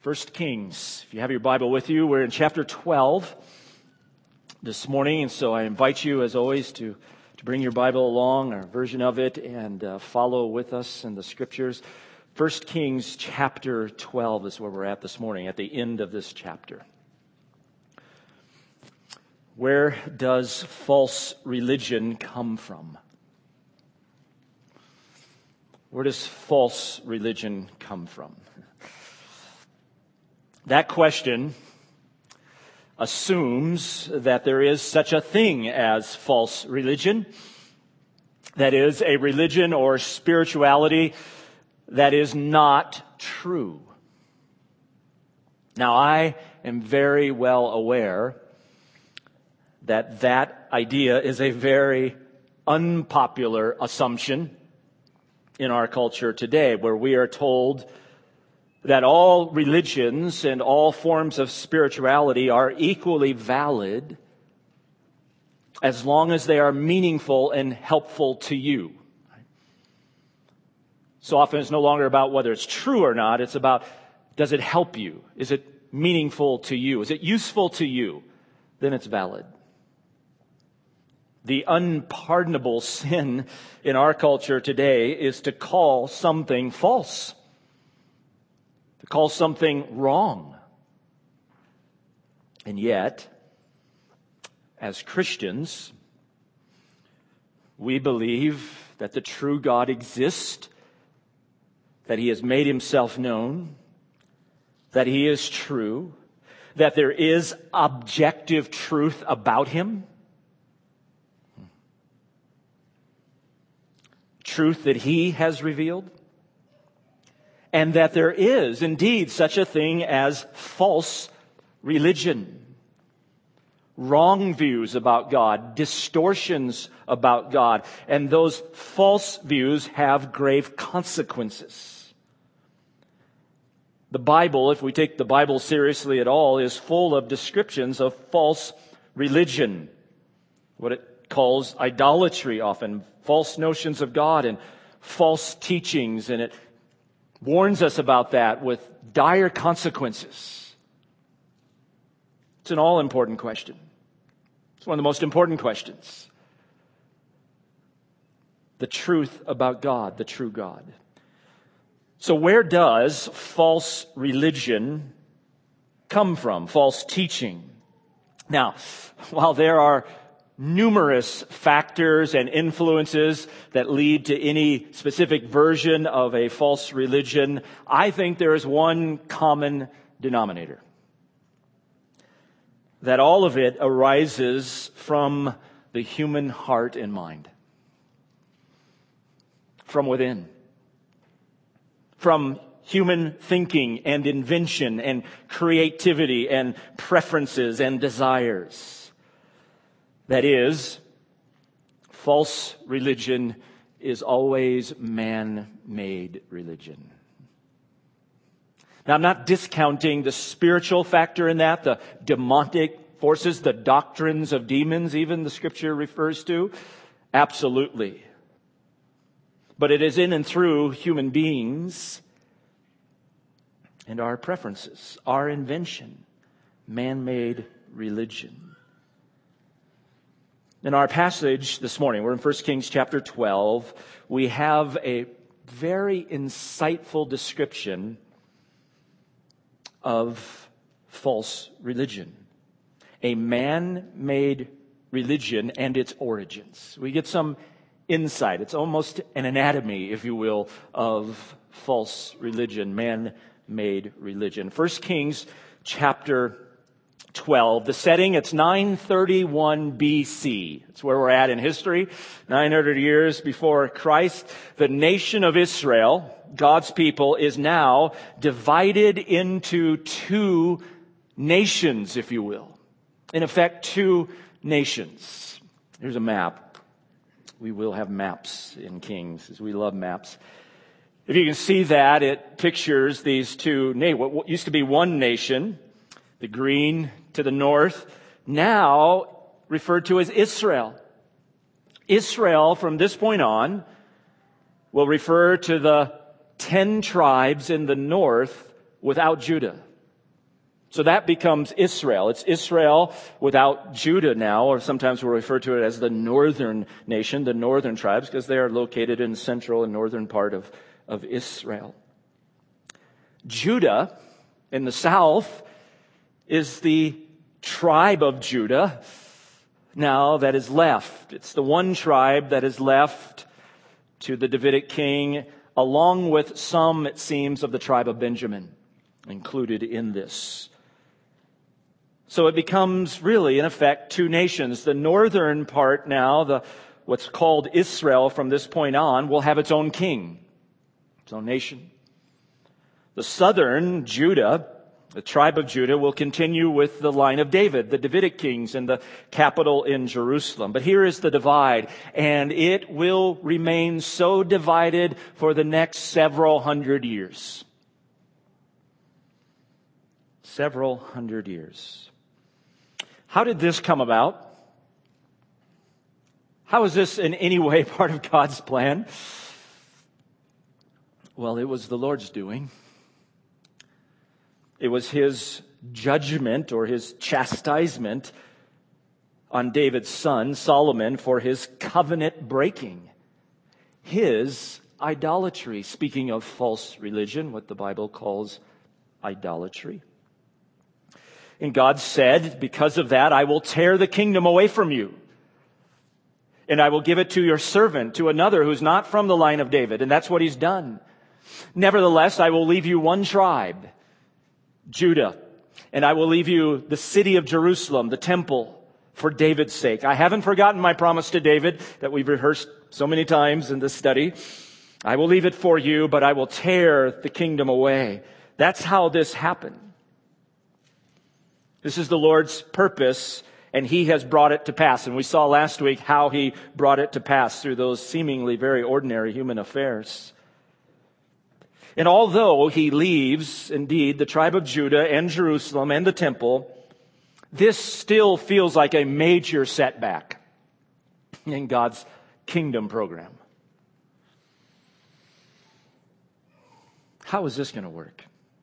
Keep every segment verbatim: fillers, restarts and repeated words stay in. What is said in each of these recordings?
First Kings. If you have your Bible with you, we're in chapter twelve this morning, and so I invite you, as always, to, to bring your Bible along, our version of it, and uh, follow with us in the Scriptures. First Kings chapter twelve is where we're at this morning, at the end of this chapter. Where does false religion come from? Where does false religion come from? That question assumes that there is such a thing as false religion. That is, a religion or spirituality that is not true. Now, I am very well aware that that idea is a very unpopular assumption in our culture today, where we are told that all religions and all forms of spirituality are equally valid as long as they are meaningful and helpful to you. So often it's no longer about whether it's true or not. It's about, does it help you? Is it meaningful to you? Is it useful to you? Then it's valid. The unpardonable sin in our culture today is to call something false, to call something wrong. And yet, as Christians, we believe that the true God exists, that He has made Himself known, that He is true, that there is objective truth about Him, truth that He has revealed, and that there is indeed such a thing as false religion. Wrong views about God, distortions about God, and those false views have grave consequences. The Bible, if we take the Bible seriously at all, is full of descriptions of false religion, what it calls idolatry often, false notions of God and false teachings, and it warns us about that with dire consequences. It's an all-important question. It's one of the most important questions. The truth about God, the true God. So where does false religion come from? False teaching. Now, while there are numerous factors and influences that lead to any specific version of a false religion, I think there is one common denominator. That all of it arises from the human heart and mind. From within. From human thinking and invention and creativity and preferences and desires. That is, false religion is always man-made religion. Now, I'm not discounting the spiritual factor in that, the demonic forces, the doctrines of demons, even the Scripture refers to. Absolutely. But it is in and through human beings and our preferences, our invention, man-made religion. In our passage this morning, we're in First Kings chapter twelve, we have a very insightful description of false religion. A man-made religion and its origins. We get some insight. It's almost an anatomy, if you will, of false religion, man-made religion. First Kings chapter twelve. The setting, it's nine thirty-one B C. It's where we're at in history. nine hundred years before Christ. The nation of Israel, God's people, is now divided into two nations, if you will. In effect, two nations. Here's a map. We will have maps in Kings, as we love maps. If you can see that, it pictures these two, what used to be one nation, the green to the north, now referred to as Israel. Israel, from this point on, will refer to the ten tribes in the north without Judah. So that becomes Israel. It's Israel without Judah now, or sometimes we'll refer to it as the northern nation, the northern tribes, because they are located in the central and northern part of, of Israel. Judah in the south is the tribe of Judah now that is left. It's the one tribe that is left to the Davidic king, along with some, it seems, of the tribe of Benjamin included in this. So it becomes really, in effect, two nations. The northern part now, the what's called Israel from this point on, will have its own king, its own nation. The southern, Judah, the tribe of Judah, will continue with the line of David, the Davidic kings, and the capital in Jerusalem. But here is the divide, and it will remain so divided for the next several hundred years. Several hundred years. How did this come about? How is this in any way part of God's plan? Well, it was the Lord's doing. It was His judgment or His chastisement on David's son, Solomon, for his covenant breaking. His idolatry. Speaking of false religion, what the Bible calls idolatry. And God said, because of that, I will tear the kingdom away from you. And I will give it to your servant, to another who's not from the line of David. And that's what He's done. Nevertheless, I will leave you one tribe, Judah. And I will leave you the city of Jerusalem, the temple, for David's sake. I haven't forgotten my promise to David that we've rehearsed so many times in this study. I will leave it for you, but I will tear the kingdom away. That's how this happened. This is the Lord's purpose, and He has brought it to pass. And we saw last week how He brought it to pass through those seemingly very ordinary human affairs. And although He leaves, indeed, the tribe of Judah and Jerusalem and the temple, this still feels like a major setback in God's kingdom program. How is this going to work?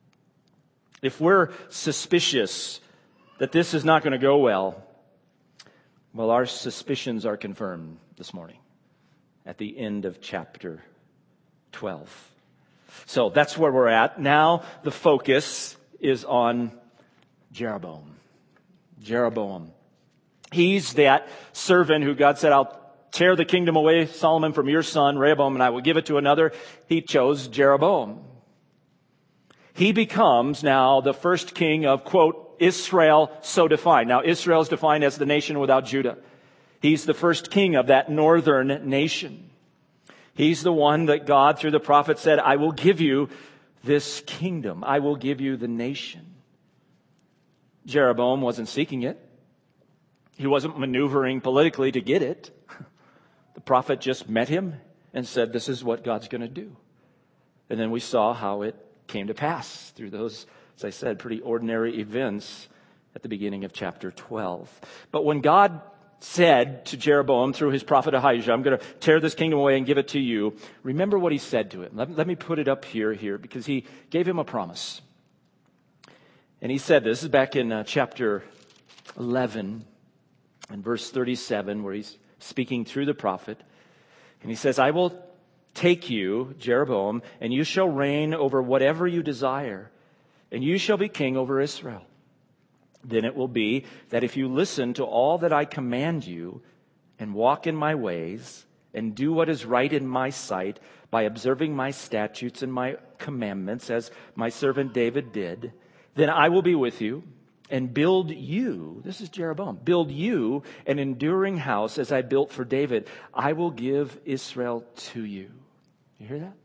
If we're suspicious that this is not going to go well, well, our suspicions are confirmed this morning at the end of chapter twelve. So that's where we're at. Now the focus is on Jeroboam. Jeroboam. He's that servant who God said, I'll tear the kingdom away, Solomon, from your son, Rehoboam, and I will give it to another. He chose Jeroboam. He becomes now the first king of, quote, Israel so defined. Now, Israel is defined as the nation without Judah. He's the first king of that northern nation. He's the one that God, through the prophet, said, I will give you this kingdom. I will give you the nation. Jeroboam wasn't seeking it. He wasn't maneuvering politically to get it. The prophet just met him and said, this is what God's going to do. And then we saw how it came to pass through those, as I said, pretty ordinary events at the beginning of chapter twelve. But when God said to Jeroboam through his prophet Ahijah, I'm going to tear this kingdom away and give it to you, remember what He said to him. Let, let me put it up here, here, because He gave him a promise. And He said, this is back in uh, chapter eleven and verse thirty-seven, where He's speaking through the prophet. And He says, I will take you, Jeroboam, and you shall reign over whatever you desire, and you shall be king over Israel. Then it will be that if you listen to all that I command you and walk in my ways and do what is right in my sight by observing my statutes and my commandments as my servant David did, then I will be with you and build you, this is Jeroboam, build you an enduring house as I built for David. I will give Israel to you. You hear that?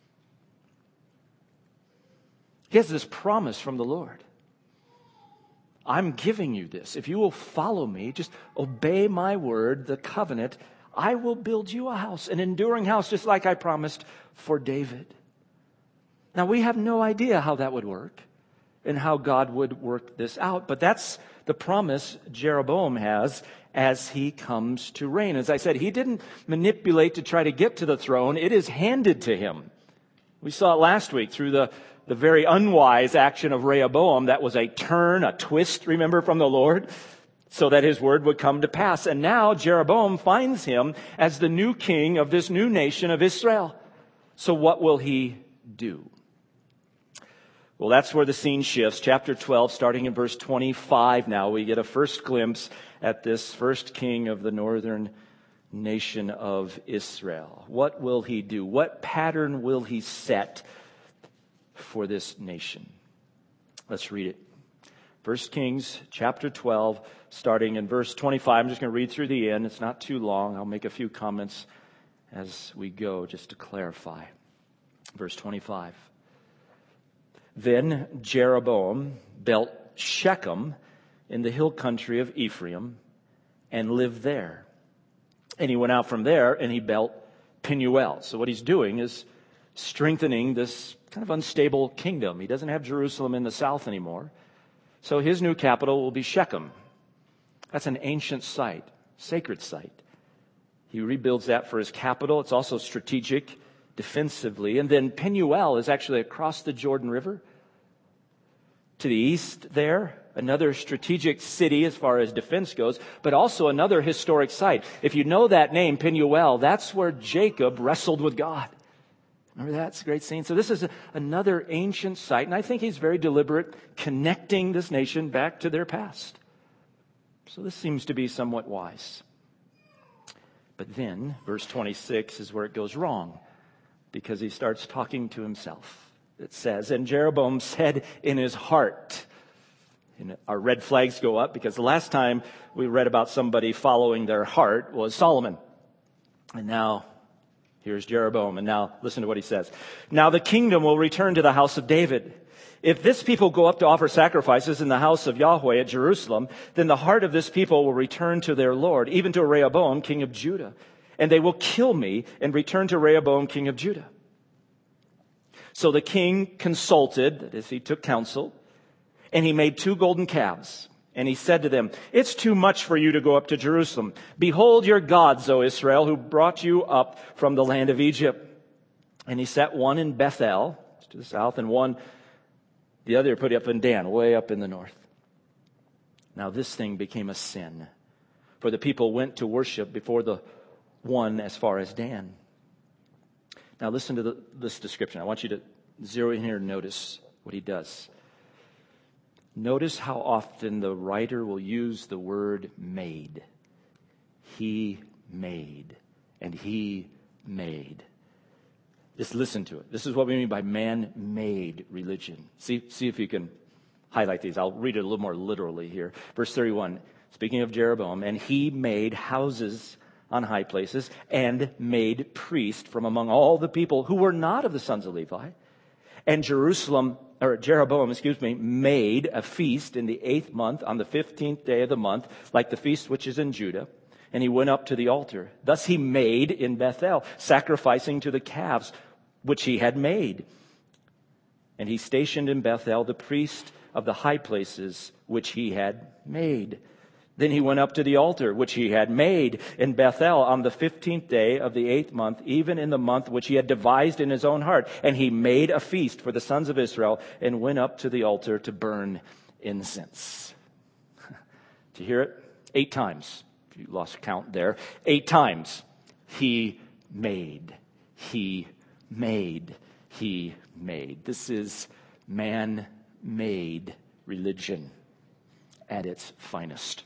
He has this promise from the Lord. I'm giving you this. If you will follow me, just obey my word, the covenant, I will build you a house, an enduring house, just like I promised for David. Now, we have no idea how that would work and how God would work this out, but that's the promise Jeroboam has as he comes to reign. As I said, he didn't manipulate to try to get to the throne. It is handed to him. We saw it last week through the the very unwise action of Rehoboam that was a turn, a twist, remember, from the Lord, so that his word would come to pass. And now Jeroboam finds him as the new king of this new nation of Israel. So what will he do? Well, that's where the scene shifts. Chapter twelve, starting in verse twenty-five now, we get a first glimpse at this first king of the northern nation of Israel. What will he do? What pattern will he set for this nation? Let's read it. First Kings chapter twelve, starting in verse twenty-five. I'm just going to read through the end. It's not too long. I'll make a few comments as we go just to clarify. Verse twenty-five. Then Jeroboam built Shechem in the hill country of Ephraim and lived there. And he went out from there and he built Penuel. So what he's doing is strengthening this kind of unstable kingdom. He doesn't have Jerusalem in the south anymore. So his new capital will be Shechem. That's an ancient site, sacred site. He rebuilds that for his capital. It's also strategic defensively. And then Penuel is actually across the Jordan River to the east there, another strategic city as far as defense goes, but also another historic site. If you know that name, Penuel, that's where Jacob wrestled with God. Remember that? It's a great scene. So this is a, another ancient site, and I think he's very deliberate, connecting this nation back to their past. So this seems to be somewhat wise. But then, verse twenty-six is where it goes wrong, because he starts talking to himself. It says, and Jeroboam said in his heart, and our red flags go up because the last time we read about somebody following their heart was Solomon. And now, here's Jeroboam. And now, listen to what he says. Now the kingdom will return to the house of David. If this people go up to offer sacrifices in the house of Yahweh at Jerusalem, then the heart of this people will return to their Lord, even to Rehoboam, king of Judah. And they will kill me and return to Rehoboam, king of Judah. So the king consulted, that is, he took counsel, and he made two golden calves. And he said to them, it's too much for you to go up to Jerusalem. Behold your gods, O Israel, who brought you up from the land of Egypt. And he set one in Bethel, to the south, and one, the other put up in Dan, way up in the north. Now this thing became a sin, for the people went to worship before the one as far as Dan. Now listen to the, this description. I want you to zero in here and notice what he does. Notice how often the writer will use the word made. He made, and he made. Just listen to it. This is what we mean by man-made religion. See, see if you can highlight these. I'll read it a little more literally here. Verse thirty-one, speaking of Jeroboam, and he made houses on high places, and made priests from among all the people who were not of the sons of Levi. And Jerusalem, or Jeroboam, excuse me, made a feast in the eighth month on the fifteenth day of the month, like the feast which is in Judah. And he went up to the altar. Thus he made in Bethel, sacrificing to the calves which he had made. And he stationed in Bethel the priest of the high places which he had made. Then he went up to the altar, which he had made in Bethel on the fifteenth day of the eighth month, even in the month which he had devised in his own heart. And he made a feast for the sons of Israel and went up to the altar to burn incense. To hear it? Eight times. If you lost count there. Eight times. He made. He made. He made. This is man-made religion at its finest.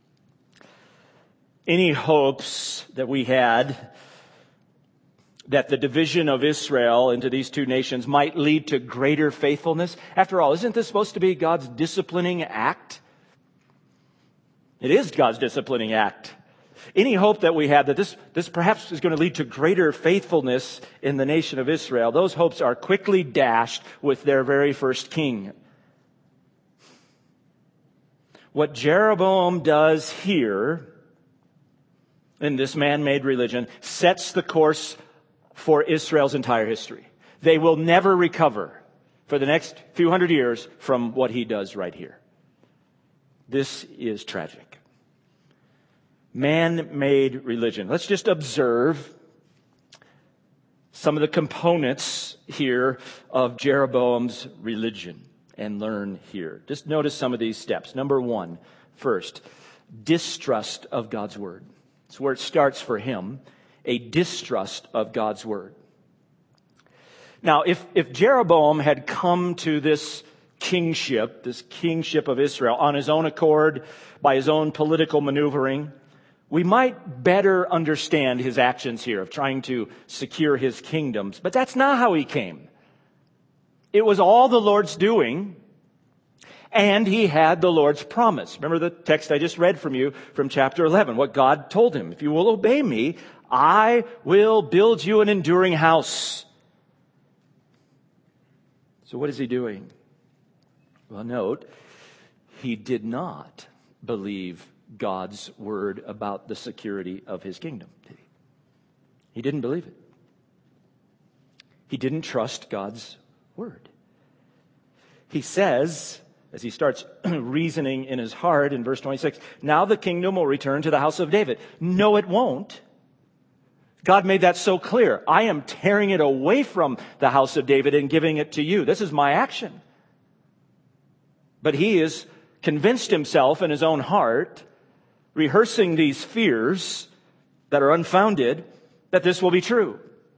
Any hopes that we had that the division of Israel into these two nations might lead to greater faithfulness? After all, isn't this supposed to be God's disciplining act? It is God's disciplining act. Any hope that we had that this, this perhaps is going to lead to greater faithfulness in the nation of Israel, those hopes are quickly dashed with their very first king. What Jeroboam does here in this man-made religion sets the course for Israel's entire history. They will never recover for the next few hundred years from what he does right here. This is tragic. Man-made religion. Let's just observe some of the components here of Jeroboam's religion and learn here. Just notice some of these steps. Number one, first, distrust of God's word. It's where it starts for him, a distrust of God's word. Now, if, if Jeroboam had come to this kingship, this kingship of Israel, on his own accord, by his own political maneuvering, we might better understand his actions here of trying to secure his kingdoms. But that's not how he came. It was all the Lord's doing, and he had the Lord's promise. Remember the text I just read from you from chapter eleven, what God told him. If you will obey me, I will build you an enduring house. So what is he doing? Well, note, he did not believe God's word about the security of his kingdom, did he? He didn't believe it. He didn't trust God's word. He says, as he starts reasoning in his heart in verse twenty-six, now the kingdom will return to the house of David. No, it won't. God made that so clear. I am tearing it away from the house of David and giving it to you. This is my action. But he is convinced himself in his own heart, rehearsing these fears that are unfounded, that this will be true.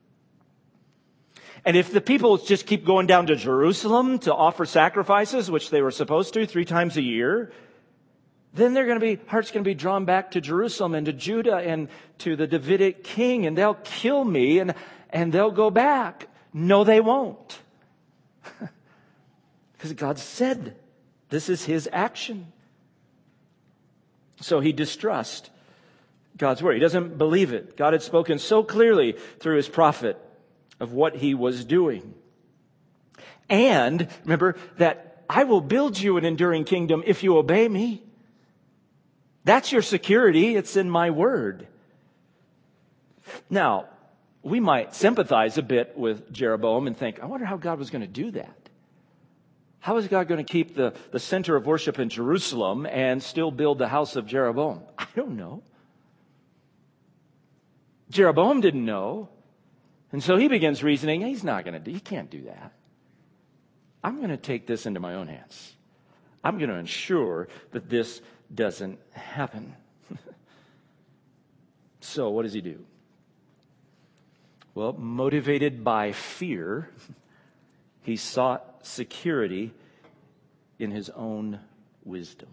And if the people just keep going down to Jerusalem to offer sacrifices, which they were supposed to three times a year, then they're going to be, heart's going to be drawn back to Jerusalem and to Judah and to the Davidic king, and they'll kill me and, and they'll go back. No, they won't. Because God said this is his action. So he distrusts God's word. He doesn't believe it. God had spoken so clearly through his prophet of what he was doing. And remember that I will build you an enduring kingdom if you obey me. That's your security. It's in my word. Now, we might sympathize a bit with Jeroboam and think, I wonder how God was going to do that. How is God going to keep the, the center of worship in Jerusalem and still build the house of Jeroboam? I don't know. Jeroboam didn't know. And so he begins reasoning, he's not going to do, he can't do that. I'm going to take this into my own hands. I'm going to ensure that this doesn't happen. So what does he do? Well, motivated by fear, he sought security in his own wisdom.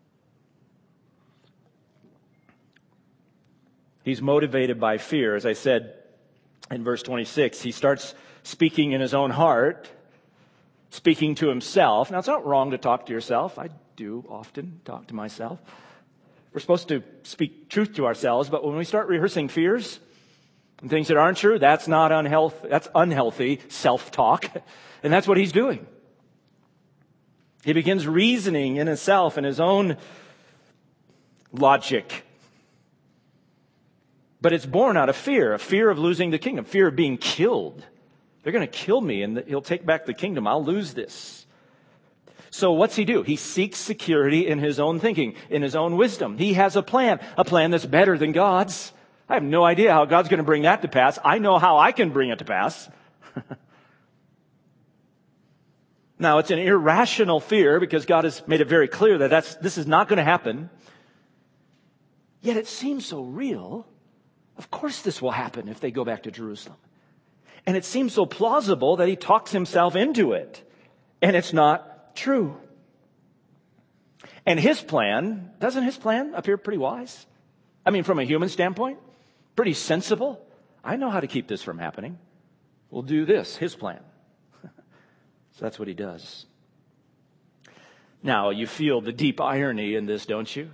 He's motivated by fear. As I said in verse twenty-six, he starts speaking in his own heart, speaking to himself. Now, it's not wrong to talk to yourself. I do often talk to myself. We're supposed to speak truth to ourselves, but when we start rehearsing fears and things that aren't true, that's not unhealthy. That's unhealthy self-talk. And that's what he's doing. He begins reasoning in himself, in his own logic. But it's born out of fear, a fear of losing the kingdom, fear of being killed. They're going to kill me and he'll take back the kingdom. I'll lose this. So what's he do? He seeks security in his own thinking, in his own wisdom. He has a plan, a plan that's better than God's. I have no idea how God's going to bring that to pass. I know how I can bring it to pass. Now, it's an irrational fear because God has made it very clear that that's, this is not going to happen. Yet it seems so real. Of course this will happen if they go back to Jerusalem. And it seems so plausible that he talks himself into it. And it's not true. And his plan, doesn't his plan appear pretty wise? I mean, from a human standpoint, pretty sensible. I know how to keep this from happening. We'll do this, his plan. So that's what he does. Now, you feel the deep irony in this, don't you?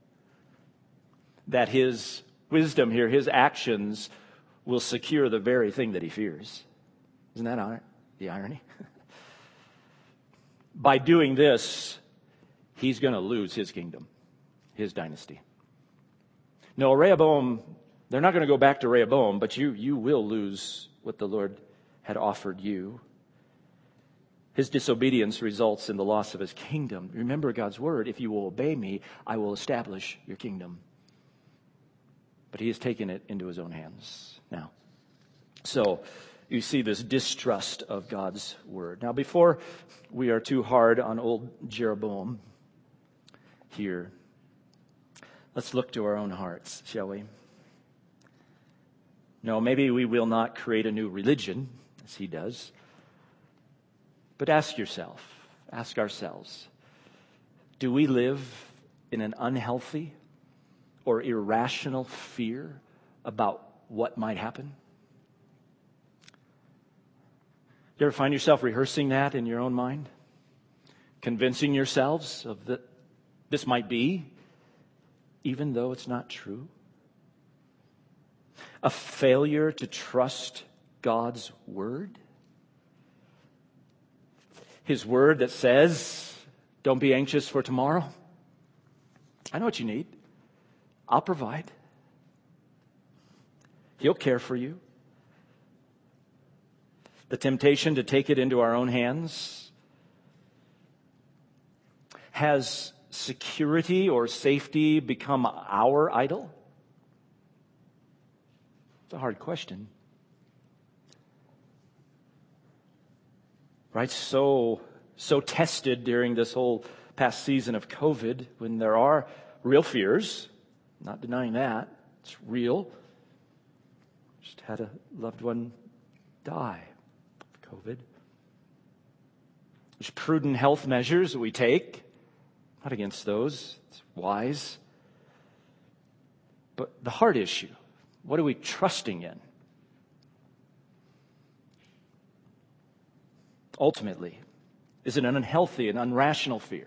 That his wisdom here, his actions, will secure the very thing that he fears. Isn't that the irony? By doing this, he's going to lose his kingdom, his dynasty. No, Rehoboam, they're not going to go back to Rehoboam, but you, you will lose what the Lord had offered you. His disobedience results in the loss of his kingdom. Remember God's word, if you will obey me, I will establish your kingdom. But he has taken it into his own hands now. So you see this distrust of God's word. Now, before we are too hard on old Jeroboam here, let's look to our own hearts, shall we? No, maybe we will not create a new religion, as he does. But ask yourself, ask ourselves, do we live in an unhealthy or irrational fear about what might happen? You ever find yourself rehearsing that in your own mind? Convincing yourselves of that this might be, even though it's not true? A failure to trust God's word? His word that says, don't be anxious for tomorrow. I know what you need. I'll provide. He'll care for you. The temptation to take it into our own hands. Has security or safety become our idol? It's a hard question. Right? So, so tested during this whole past season of COVID, when there are real fears. Not denying that. It's real. Just had a loved one die of COVID. There's prudent health measures that we take. Not against those. It's wise. But the heart issue, what are we trusting in? Ultimately, is it an unhealthy and unrational fear?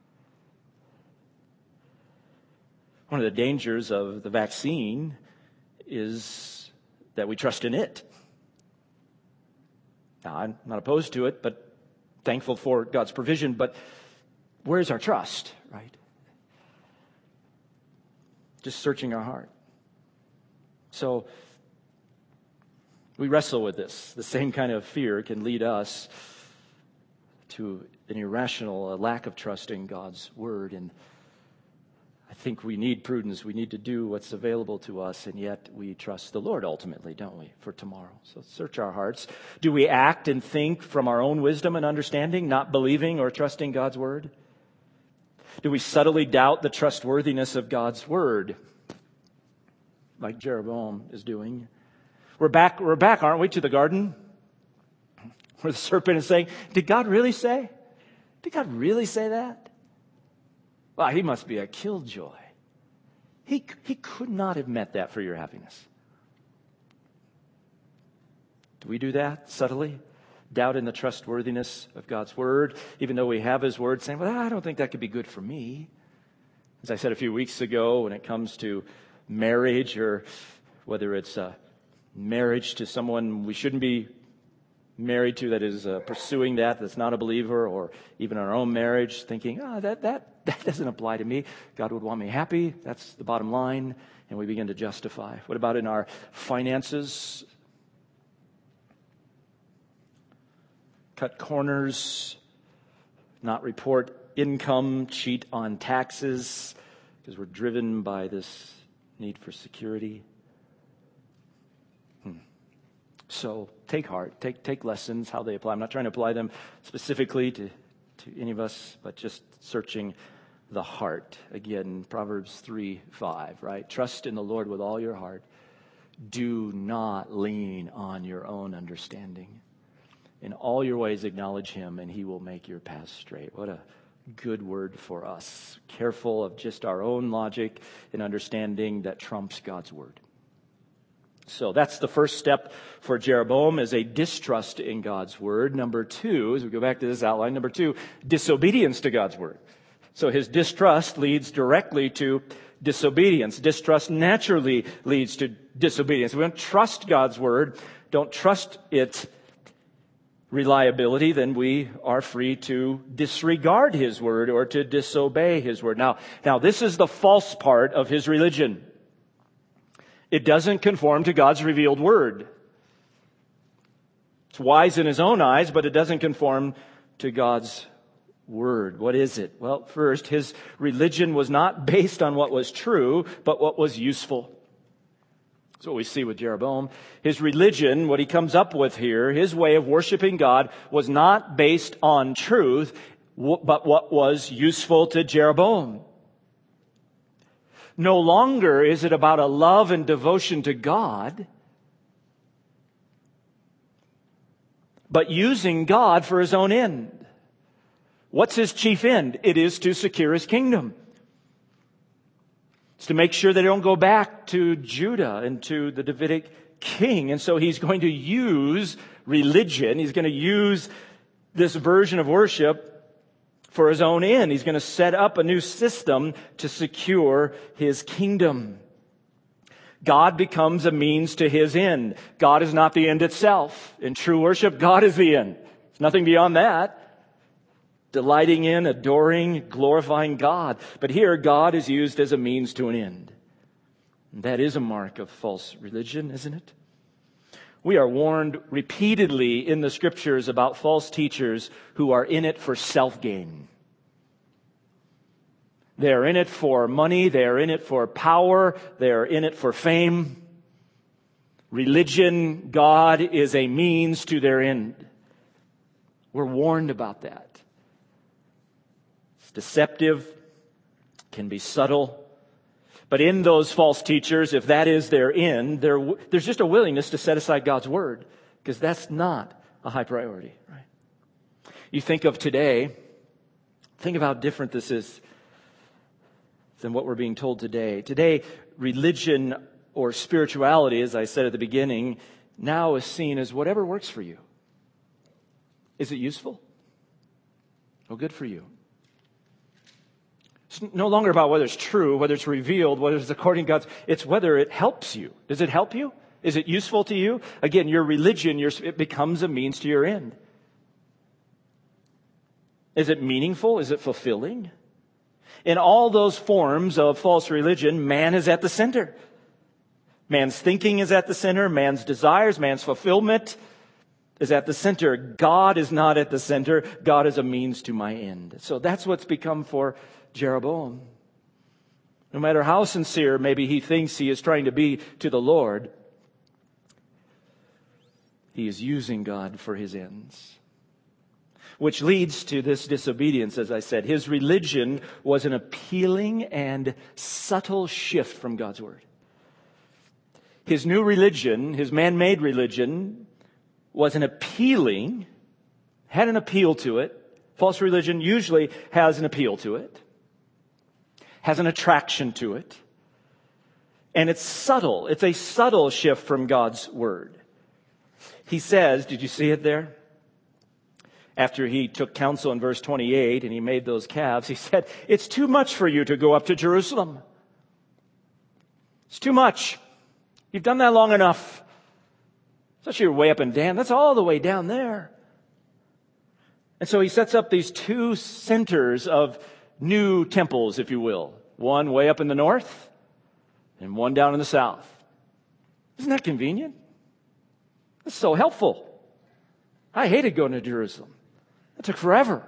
One of the dangers of the vaccine is that we trust in it. Now, I'm not opposed to it, but thankful for God's provision. But where's our trust, right? Just searching our heart. So we wrestle with this. The same kind of fear can lead us to an irrational a lack of trust in God's word. And I think we need prudence. We need to do what's available to us, and yet we trust the Lord ultimately, don't we, for tomorrow. So search our hearts. Do we act and think from our own wisdom and understanding, not believing or trusting God's word? Do we subtly doubt the trustworthiness of God's word, like Jeroboam is doing? We're back, we're back, aren't we, to the garden? Where the serpent is saying, did God really say? Did God really say that? Well, he must be a killjoy. He, he could not have meant that for your happiness. Do we do that subtly? Doubt in the trustworthiness of God's word, even though we have his word, saying, well, I don't think that could be good for me. As I said a few weeks ago, when it comes to marriage, or whether it's a marriage to someone we shouldn't be married to that is uh, pursuing that, that's not a believer, or even our own marriage, thinking, oh, that, that, that doesn't apply to me. God would want me happy. That's the bottom line. And we begin to justify. What about in our finances? Cut corners, not report income, cheat on taxes, because we're driven by this need for security. Hmm. So take heart, take take lessons, how they apply. I'm not trying to apply them specifically to, to any of us, but just searching the heart. Again, Proverbs three five, right? Trust in the Lord with all your heart. Do not lean on your own understanding. In all your ways acknowledge him, and he will make your path straight. What a good word for us. Careful of just our own logic and understanding that trumps God's word. So that's the first step for Jeroboam, is a distrust in God's word. Number two, as we go back to this outline, number two, disobedience to God's word. So his distrust leads directly to disobedience. Distrust naturally leads to disobedience. We don't trust God's word, don't trust its reliability, then we are free to disregard his word or to disobey his word. Now, now this is the false part of his religion. It doesn't conform to God's revealed word. It's wise in his own eyes, but it doesn't conform to God's word. What is it? Well, first, his religion was not based on what was true, but what was useful. That's what we see with Jeroboam. His religion, what he comes up with here, his way of worshiping God was not based on truth, but what was useful to Jeroboam. No longer is it about a love and devotion to God, but using God for his own end. What's his chief end? It is to secure his kingdom. It's to make sure they don't go back to Judah and to the Davidic king. And so he's going to use religion. He's going to use this version of worship for his own end. He's going to set up a new system to secure his kingdom. God becomes a means to his end. God is not the end itself. In true worship, God is the end. There's nothing beyond that. Delighting in, adoring, glorifying God. But here, God is used as a means to an end. And that is a mark of false religion, isn't it? We are warned repeatedly in the Scriptures about false teachers who are in it for self-gain. They are in it for money. They are in it for power. They are in it for fame. Religion, God is a means to their end. We're warned about that. It's deceptive, can be subtle. But in those false teachers, if that is their end, there, there's just a willingness to set aside God's word, because that's not a high priority, right? You think of today, think of how different this is than what we're being told today. Today, religion or spirituality, as I said at the beginning, now is seen as whatever works for you. Is it useful? Well, good for you. It's no longer about whether it's true, whether it's revealed, whether it's according to God's. It's whether it helps you. Does it help you? Is it useful to you? Again, your religion, your, it becomes a means to your end. Is it meaningful? Is it fulfilling? In all those forms of false religion, man is at the center. Man's thinking is at the center. Man's desires, man's fulfillment is at the center. God is not at the center. God is a means to my end. So that's what's become for Jeroboam. No matter how sincere maybe he thinks he is trying to be to the Lord, he is using God for his ends. Which leads to this disobedience, as I said. His religion was an appealing and subtle shift from God's word. His new religion, his man-made religion, was an appealing, had an appeal to it. False religion usually has an appeal to it, has an attraction to it. And it's subtle. It's a subtle shift from God's word. He says, did you see it there? After he took counsel in verse twenty-eight and he made those calves, he said, it's too much for you to go up to Jerusalem. It's too much. You've done that long enough. Especially you're way up in Dan. That's all the way down there. And so he sets up these two centers of new temples, if you will. One way up in the north and one down in the south. Isn't that convenient? That's so helpful. I hated going to Jerusalem. It took forever.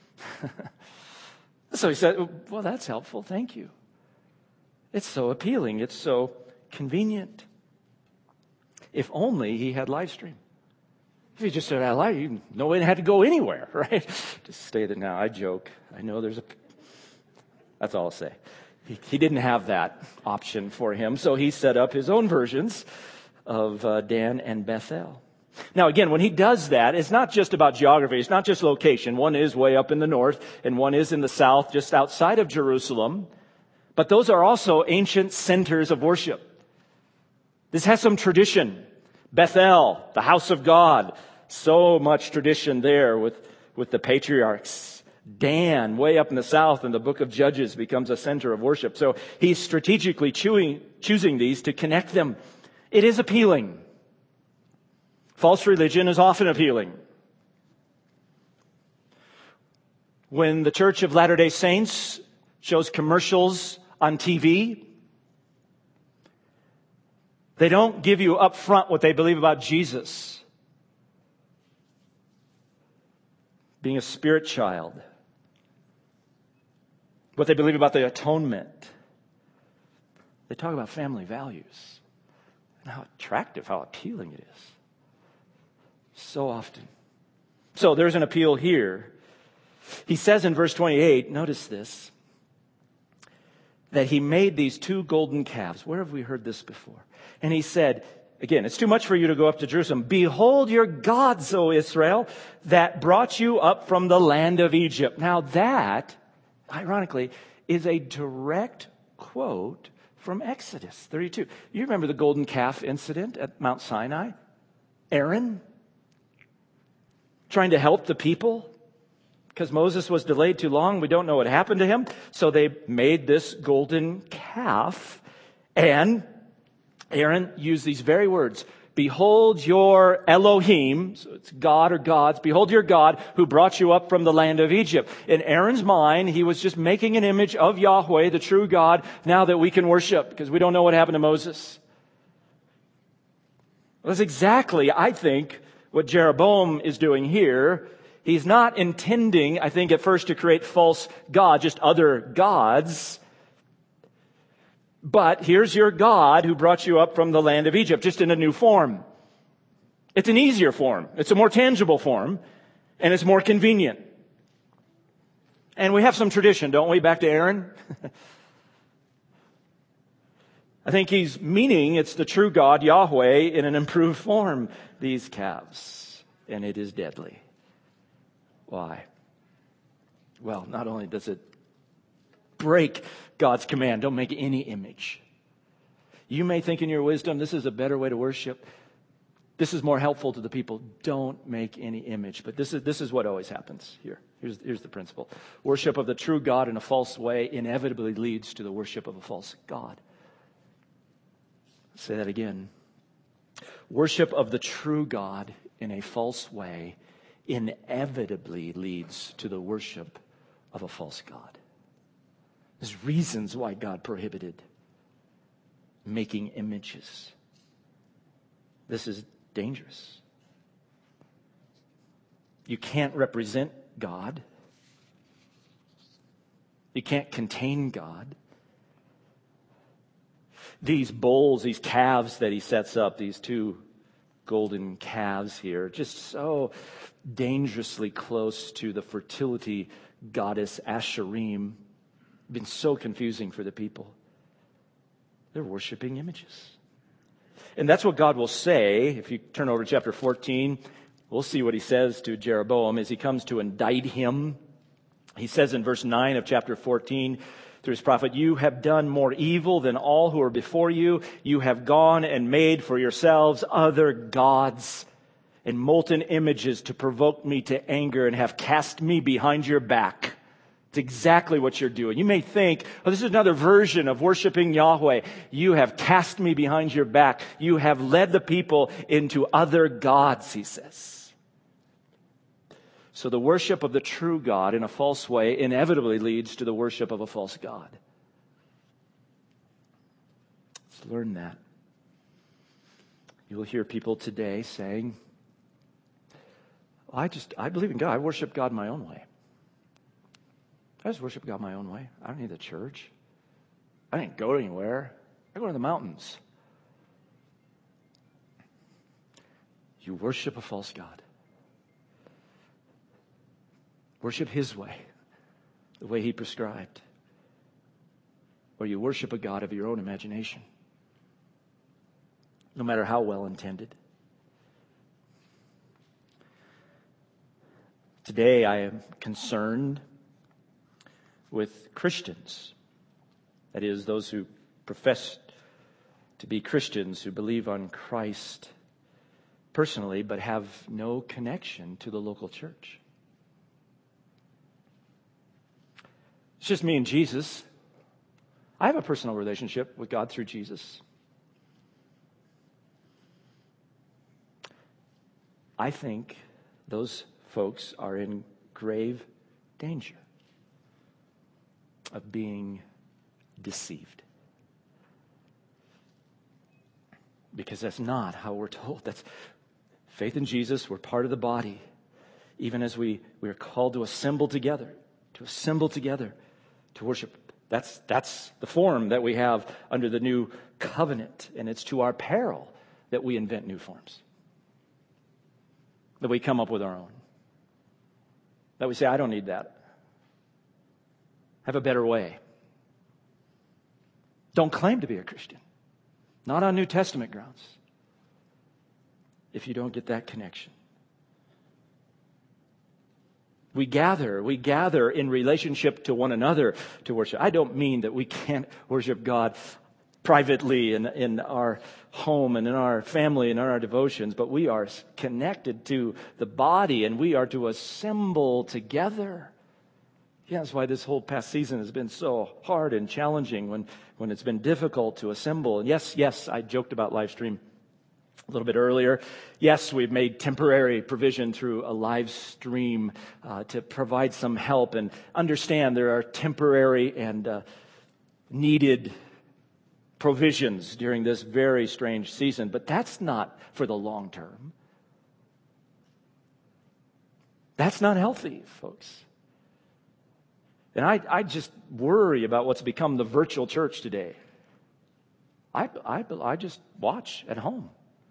So he said, well, that's helpful. Thank you. It's so appealing. It's so convenient. If only he had live stream. If he just said, I like you, no one had to go anywhere, right? Just stay there now. I joke. I know there's a, that's all I'll say. He, he didn't have that option for him. So he set up his own versions of uh, Dan and Bethel. Now, again, when he does that, it's not just about geography. It's not just location. One is way up in the north and one is in the south, just outside of Jerusalem. But those are also ancient centers of worship. This has some tradition. Bethel, the house of God. So much tradition there with, with the patriarchs. Dan, way up in the south in the book of Judges, becomes a center of worship. So he's strategically chewing, choosing these to connect them. It is appealing. False religion is often appealing. When the Church of Latter-day Saints shows commercials on T V, they don't give you up front what they believe about Jesus. Being a spirit child. What they believe about the atonement. They talk about family values. And how attractive, how appealing it is. So often. So there's an appeal here. He says in verse twenty-eight, notice this, that he made these two golden calves. Where have we heard this before? And he said, again, it's too much for you to go up to Jerusalem. Behold your gods, O Israel, that brought you up from the land of Egypt. Now that, ironically, is a direct quote from Exodus thirty-two. You remember the golden calf incident at Mount Sinai? Aaron trying to help the people because Moses was delayed too long. We don't know what happened to him. So they made this golden calf, and Aaron used these very words. Behold your Elohim, so it's God or gods, behold your God who brought you up from the land of Egypt. In Aaron's mind, he was just making an image of Yahweh, the true God, now that we can worship, because we don't know what happened to Moses. That's exactly, I think, what Jeroboam is doing here. He's not intending, I think, at first to create false gods, just other gods. But here's your God who brought you up from the land of Egypt, just in a new form. It's an easier form. It's a more tangible form. And it's more convenient. And we have some tradition, don't we, back to Aaron? I think he's meaning it's the true God, Yahweh, in an improved form, these calves. And it is deadly. Why? Well, not only does it break God's command, don't make any image. You may think in your wisdom, this is a better way to worship. This is more helpful to the people. Don't make any image. But this is, this is what always happens here. Here's, here's the principle. Worship of the true God in a false way inevitably leads to the worship of a false God. I'll say that again. Worship of the true God in a false way inevitably leads to the worship of a false God. There's reasons why God prohibited making images. This is dangerous. You can't represent God. You can't contain God. These bowls, these calves that he sets up, these two golden calves here, just so dangerously close to the fertility goddess Asherim. Been so confusing for the people. They're worshiping images. And that's what God will say. If you turn over to chapter fourteen, we'll see what he says to Jeroboam as he comes to indict him. He says in verse nine of chapter fourteen, through his prophet, you have done more evil than all who are before you. You have gone and made for yourselves other gods and molten images to provoke me to anger and have cast me behind your back. It's exactly what you're doing. You may think, oh, this is another version of worshiping Yahweh. You have cast me behind your back. You have led the people into other gods, he says. So the worship of the true God in a false way inevitably leads to the worship of a false God. Let's learn that. You will hear people today saying, I just, I believe in God. I worship God my own way. I just worship God my own way. I don't need the church. I didn't go anywhere. I go to the mountains. You worship a false God. Worship his way, the way he prescribed. Or you worship a God of your own imagination, no matter how well intended. Today I am concerned with Christians, that is, those who profess to be Christians, who believe on Christ personally, but have no connection to the local church. It's just me and Jesus. I have a personal relationship with God through Jesus. I think those folks are in grave danger of being deceived. Because that's not how we're told. That's faith in Jesus. We're part of the body. Even as we, we are called to assemble together, to assemble together, to worship. That's, that's the form that we have under the new covenant. And it's to our peril that we invent new forms, that we come up with our own, that we say, I don't need that. I have a better way. Don't claim to be a Christian. Not on New Testament grounds. If you don't get that connection. We gather, we gather in relationship to one another to worship. I don't mean that we can't worship God privately in, in our home and in our family and in our devotions, but we are connected to the body and we are to assemble together. Yeah, that's why this whole past season has been so hard and challenging when, when it's been difficult to assemble. And yes, yes, I joked about live stream a little bit earlier. Yes, we've made temporary provision through a live stream uh, to provide some help, and understand there are temporary and uh, needed provisions during this very strange season, but that's not for the long term. That's not healthy, folks. And I, I just worry about what's become the virtual church today. I, I, I just watch at home.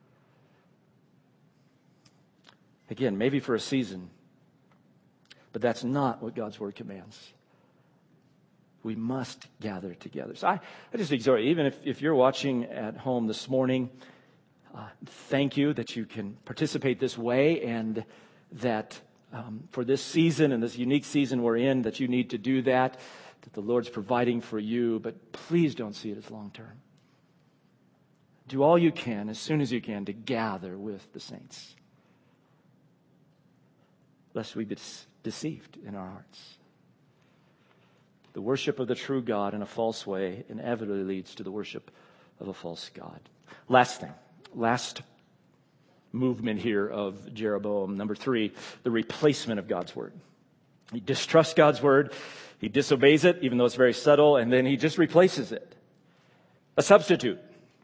Again, maybe for a season, but that's not what God's Word commands. We must gather together. So I, I just exhort you, even if, if you're watching at home this morning, uh, thank you that you can participate this way, and that um, for this season and this unique season we're in, that you need to do that, that the Lord's providing for you, but please don't see it as long term. Do all you can, as soon as you can, to gather with the saints, lest we be deceived in our hearts. The worship of the true God in a false way inevitably leads to the worship of a false God. Last thing, last movement here of Jeroboam. Number three, the replacement of God's word. He distrusts God's word. He disobeys it, even though it's very subtle, and then he just replaces it. A substitute.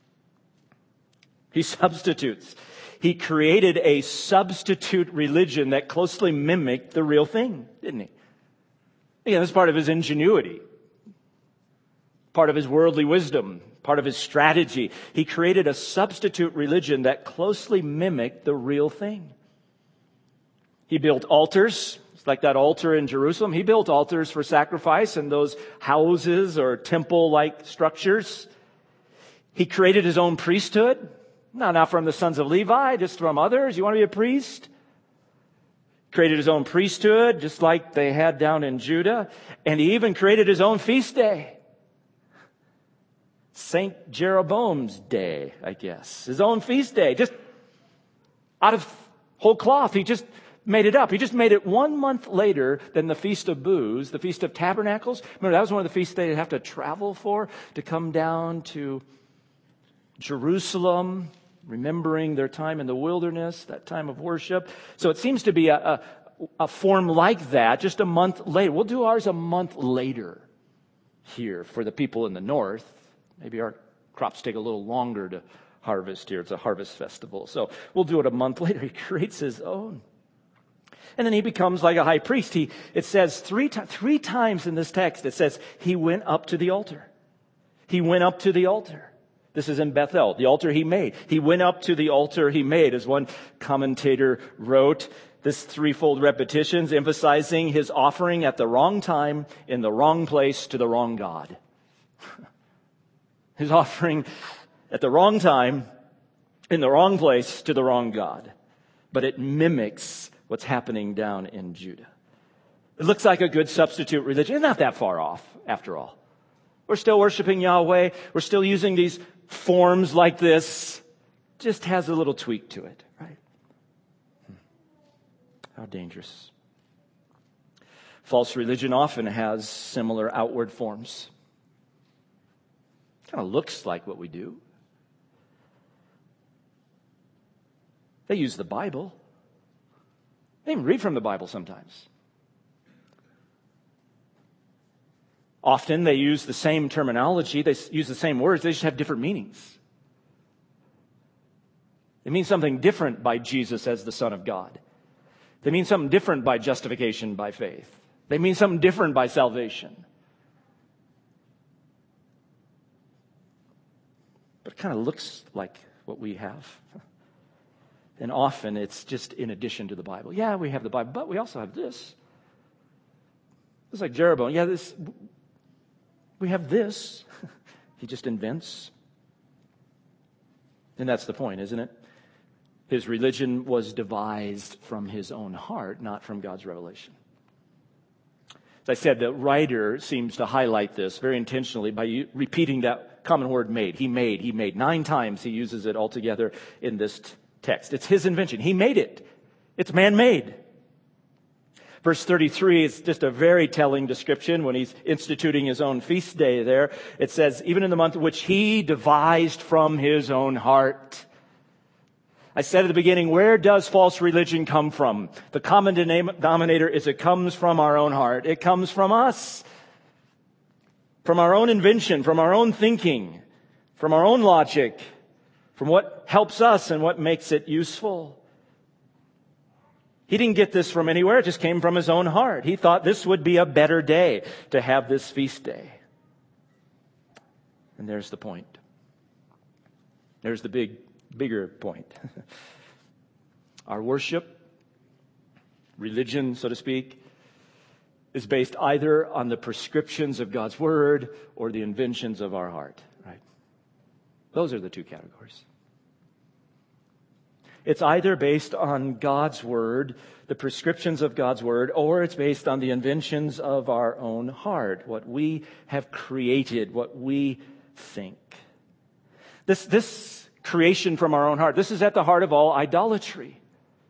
He substitutes. He created a substitute religion that closely mimicked the real thing, didn't he? Again, that's part of his ingenuity, part of his worldly wisdom, part of his strategy. He created a substitute religion that closely mimicked the real thing. He built altars, like that altar in Jerusalem. He built altars for sacrifice in those houses or temple-like structures. He created his own priesthood. No, not from the sons of Levi, just from others. You want to be a priest? Created his own priesthood, just like they had down in Judah. And he even created his own feast day. Saint Jeroboam's Day, I guess. His own feast day. Just out of whole cloth. He just made it up. He just made it one month later than the Feast of Booths, the Feast of Tabernacles. Remember, that was one of the feasts they'd have to travel for, to come down to Jerusalem, remembering their time in the wilderness, that time of worship. So it seems to be a, a, a form like that, just a month later. We'll do ours a month later here for the people in the north. Maybe our crops take a little longer to harvest here. It's a harvest festival. So we'll do it a month later. He creates his own. And then he becomes like a high priest. He, it says three, to, three times in this text, it says he went up to the altar. He went up to the altar. This is in Bethel, the altar he made. He went up to the altar he made, as one commentator wrote. This threefold repetitions emphasizing his offering at the wrong time, in the wrong place, to the wrong God. His offering at the wrong time, in the wrong place, to the wrong God. But it mimics what's happening down in Judah. It looks like a good substitute religion. It's not that far off, after all. We're still worshiping Yahweh. We're still using these forms like this. Just has a little tweak to it, right? Hmm. How dangerous. False religion often has similar outward forms. Kind of looks like what we do. They use the Bible. They even read from the Bible sometimes. Often they use the same terminology, they use the same words, they just have different meanings. They mean something different by Jesus as the Son of God. They mean something different by justification by faith. They mean something different by salvation. But it kind of looks like what we have. And often it's just in addition to the Bible. Yeah, we have the Bible, but we also have this. It's like Jeroboam. Yeah, this we have this. He just invents. And that's the point, isn't it? His religion was devised from his own heart, not from God's revelation. As I said, the writer seems to highlight this very intentionally by u- repeating that common word made. He made, he made. Nine times he uses it altogether in this t- text. It's his invention. He made it. It's man-made. Verse thirty-three is just a very telling description when he's instituting his own feast day there. It says, even in the month which he devised from his own heart. I said at the beginning, where does false religion come from? The common denominator is it comes from our own heart. It comes from us. From our own invention, from our own thinking, from our own logic, from what helps us and what makes it useful. He didn't get this from anywhere. It just came from his own heart. He thought this would be a better day to have this feast day. And there's the point. There's the big, bigger point. Our worship, religion, so to speak, is based either on the prescriptions of God's Word or the inventions of our heart, right? Those are the two categories. It's either based on God's Word, the prescriptions of God's Word, or it's based on the inventions of our own heart, what we have created, what we think. This, this creation from our own heart, this is at the heart of all idolatry.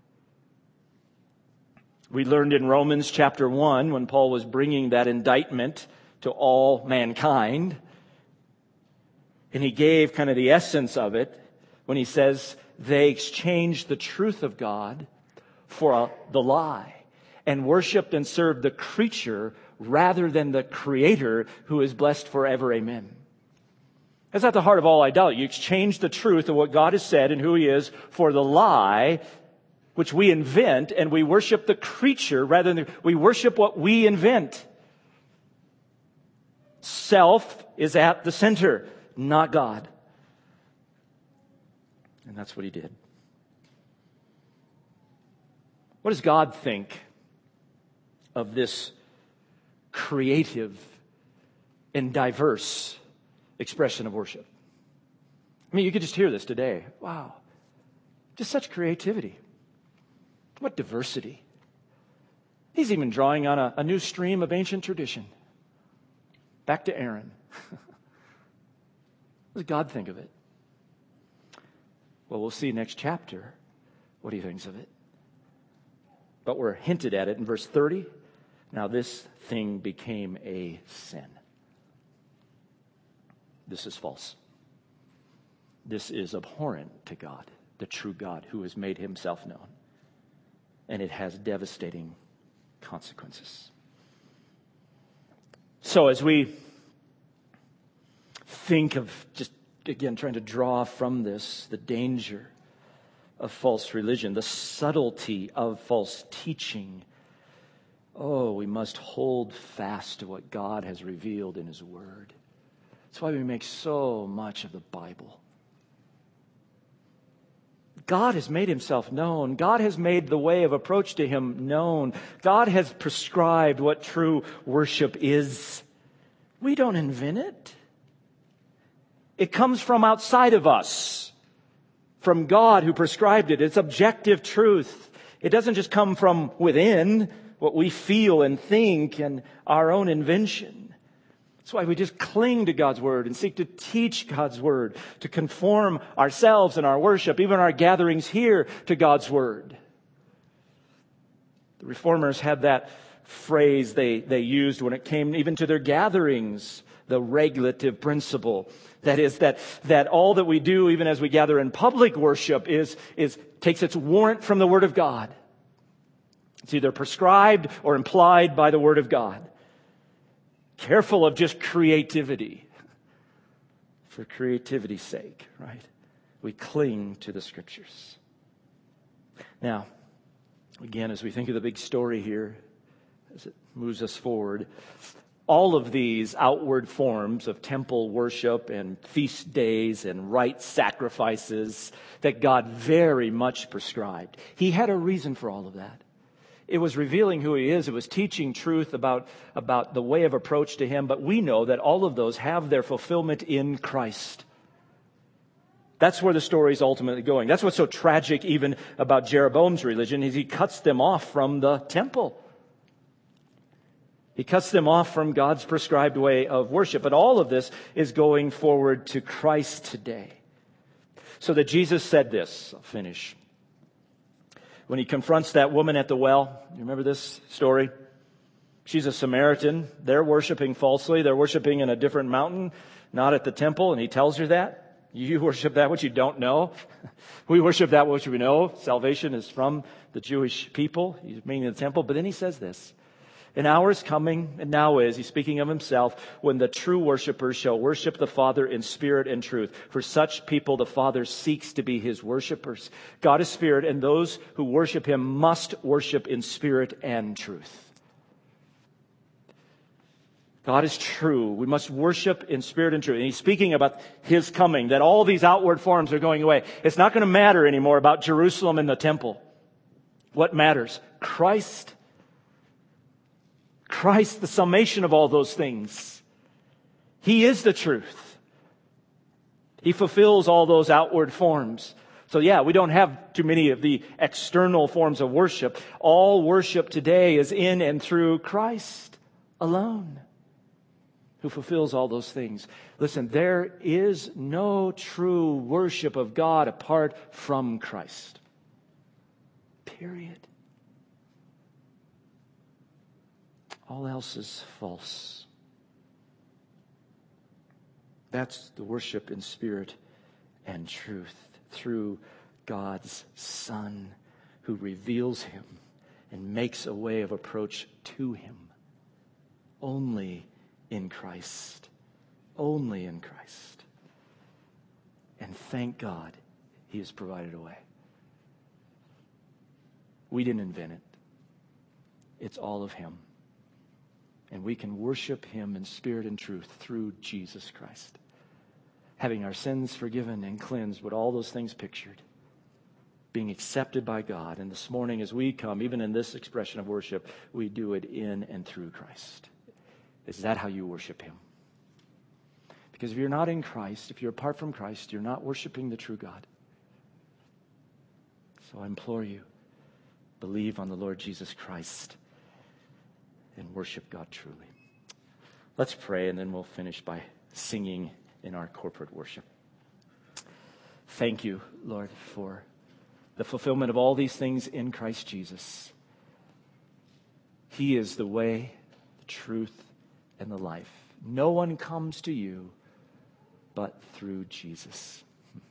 We learned in Romans chapter one, when Paul was bringing that indictment to all mankind, and he gave kind of the essence of it when he says, they exchanged the truth of God for a, the lie and worshiped and served the creature rather than the Creator who is blessed forever. Amen. That's at the heart of all idolatry. You exchange the truth of what God has said and who He is for the lie which we invent, and we worship the creature rather than we worship what we invent. Self is at the center, not God. And that's what he did. What does God think of this creative and diverse expression of worship? I mean, you could just hear this today. Wow. Just such creativity. What diversity. He's even drawing on a, a new stream of ancient tradition. Back to Aaron. What does God think of it? Well, we'll see next chapter what he thinks of it. But we're hinted at it in verse thirty. Now this thing became a sin. This is false. This is abhorrent to God, the true God who has made himself known. And it has devastating consequences. So as we think of just, again, trying to draw from this the danger of false religion, the subtlety of false teaching, oh, we must hold fast to what God has revealed in His Word. That's why we make so much of the Bible. God has made Himself known. God has made the way of approach to Him known. God has prescribed what true worship is. We don't invent it. It comes from outside of us, from God who prescribed it. It's objective truth. It doesn't just come from within, what we feel and think and our own invention. That's why we just cling to God's Word and seek to teach God's Word, to conform ourselves and our worship, even our gatherings here, to God's Word. The Reformers had that phrase they, they used when it came even to their gatherings, the regulative principle. That is, that, that all that we do, even as we gather in public worship, is, is takes its warrant from the Word of God. It's either prescribed or implied by the Word of God. Careful of just creativity. For creativity's sake, right? We cling to the Scriptures. Now, again, as we think of the big story here, as it moves us forward, all of these outward forms of temple worship and feast days and rite sacrifices that God very much prescribed. He had a reason for all of that. It was revealing who He is. It was teaching truth about, about the way of approach to Him. But we know that all of those have their fulfillment in Christ. That's where the story is ultimately going. That's what's so tragic even about Jeroboam's religion, is he cuts them off from the temple. He cuts them off from God's prescribed way of worship. But all of this is going forward to Christ today. So that Jesus said this, I'll finish. When He confronts that woman at the well, you remember this story? She's a Samaritan. They're worshiping falsely. They're worshiping in a different mountain, not at the temple. And He tells her that. You worship that which you don't know. We worship that which we know. Salvation is from the Jewish people. He's meaning the temple. But then He says this. An hour is coming, and now is, He's speaking of Himself, when the true worshipers shall worship the Father in spirit and truth. For such people the Father seeks to be His worshipers. God is spirit, and those who worship Him must worship in spirit and truth. God is true. We must worship in spirit and truth. And He's speaking about His coming, that all these outward forms are going away. It's not going to matter anymore about Jerusalem and the temple. What matters? Christ. Christ, the summation of all those things. He is the truth. He fulfills all those outward forms. So yeah, we don't have too many of the external forms of worship. All worship today is in and through Christ alone, who fulfills all those things. Listen, there is no true worship of God apart from Christ. Period. All else is false. That's the worship in spirit and truth through God's Son, who reveals Him and makes a way of approach to Him. Only in Christ. Only in Christ. And thank God He has provided a way. We didn't invent it. It's all of Him. And we can worship Him in spirit and truth through Jesus Christ. Having our sins forgiven and cleansed, what all those things pictured. Being accepted by God. And this morning as we come, even in this expression of worship, we do it in and through Christ. Is that how you worship Him? Because if you're not in Christ, if you're apart from Christ, you're not worshiping the true God. So I implore you, believe on the Lord Jesus Christ and worship God truly. Let's pray, and then we'll finish by singing in our corporate worship. Thank you, Lord, for the fulfillment of all these things in Christ Jesus. He is the way, the truth, and the life. No one comes to you but through Jesus.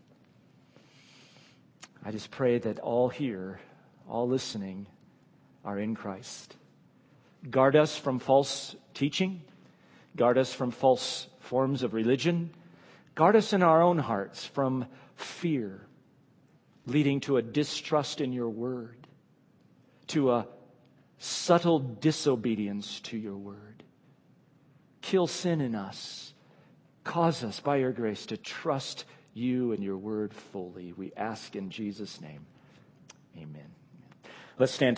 I just pray that all here, all listening, are in Christ. Guard us from false teaching. Guard us from false forms of religion. Guard us in our own hearts from fear, leading to a distrust in your word, to a subtle disobedience to your word. Kill sin in us. Cause us, by your grace, to trust you and your word fully. We ask in Jesus' name. Amen. Let's stand.